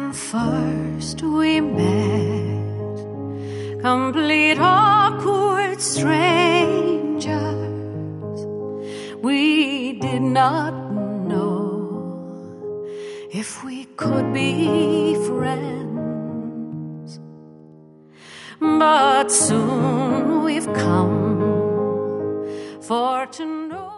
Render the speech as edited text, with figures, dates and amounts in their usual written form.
when first we met, complete awkward strangers. We did not know if we could be friends, but soon we've come for to know.